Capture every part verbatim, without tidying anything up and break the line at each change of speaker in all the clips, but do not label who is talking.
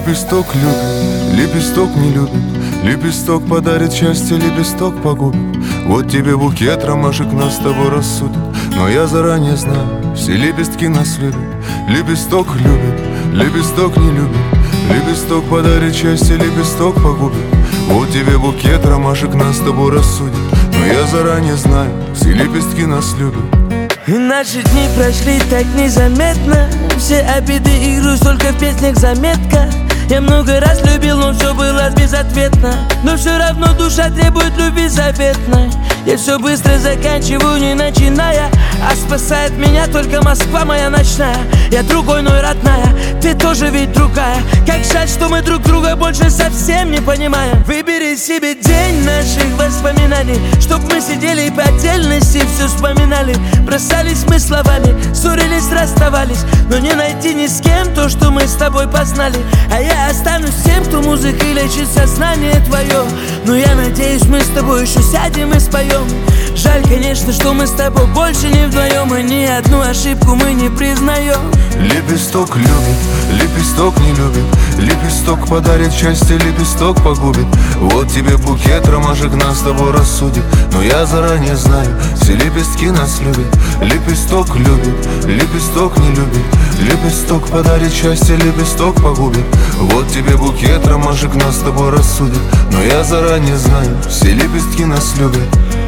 Лепесток любит, лепесток не любит. Лепесток подарит счастье, лепесток погубит. Вот тебе букет ромашек нас с тобой рассудит. Но я заранее знаю, все лепестки нас любят. Лепесток любит, лепесток не любит. Лепесток подарит счастье, лепесток погубит. Вот тебе букет ромашек нас с тобой рассудит. Но я заранее знаю, все лепестки нас любят.
И наши дни прошли так незаметно. Все обиды и грусть только в песнях заметка. Я много раз любил, но все было безответно. Но все равно душа требует любви заветной. Я все быстро заканчиваю, не начиная. А спасает меня только Москва моя ночная. Я другой, но и родная, ты тоже ведь другая. Как жаль, что мы друг друга больше совсем не понимаем. Выбери себе день наших воспоминаний, чтоб мы сидели и по отдельности все вспоминали. Бросались мы словами, ссорились, расставались. Но не найти ни с кем то, что мы с тобой познали. А я останусь тем, кто музыкой лечит сознание твое. Но я надеюсь, мы с тобой еще сядем и споем. Жаль, конечно, что мы с тобой больше не вдвоем. И ни одну ошибку мы не признаем.
Лепесток любит, лепесток не любит. Лепесток подарит счастье, лепесток погубит. Вот тебе букет ромашек нас с тобой рассудит. Но я заранее знаю, все лепестки нас любят. Лепесток любит, лепесток не любит. Лепесток подарит счастье, лепесток погубит. Вот тебе букет ромашек нас с тобой рассудит. Но я заранее знаю, все лепестки нас любят.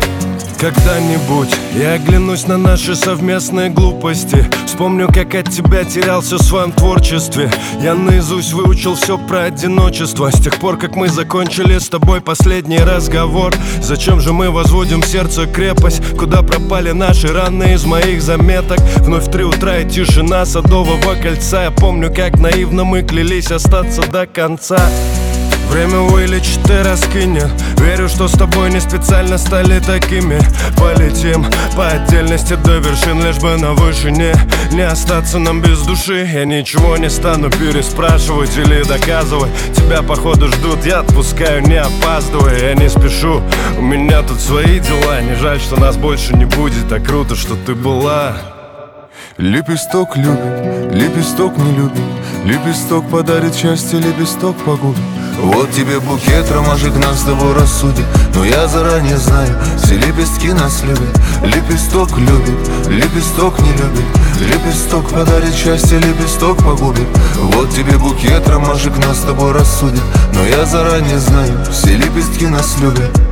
Когда-нибудь я оглянусь на наши совместные глупости. Вспомню, как от тебя терялся в своем творчестве. Я наизусть выучил все про одиночество. С тех пор, как мы закончили с тобой последний разговор. Зачем же мы возводим сердце крепость? Куда пропали наши раны из моих заметок? Вновь в три утра и тишина Садового кольца. Я помню, как наивно мы клялись остаться до конца. Время вылечит и раскинет. Верю, что с тобой не специально стали такими. Полетим по отдельности до вершин, лишь бы на вышине не остаться нам без души. Я ничего не стану переспрашивать или доказывать. Тебя походу ждут, я отпускаю, не опаздывая. Я не спешу, у меня тут свои дела. Не жаль, что нас больше не будет, так круто, что ты была.
Лепесток любит, лепесток не любит. Лепесток подарит счастье, лепесток погубит. Вот тебе букет ромашек нас с тобой рассудит. Но я заранее знаю, все лепестки нас любят. Лепесток любит, лепесток не любит. Лепесток подарит счастье, лепесток погубит. Вот тебе букет ромашек нас с тобой рассудит. Но я заранее знаю, все лепестки нас любят.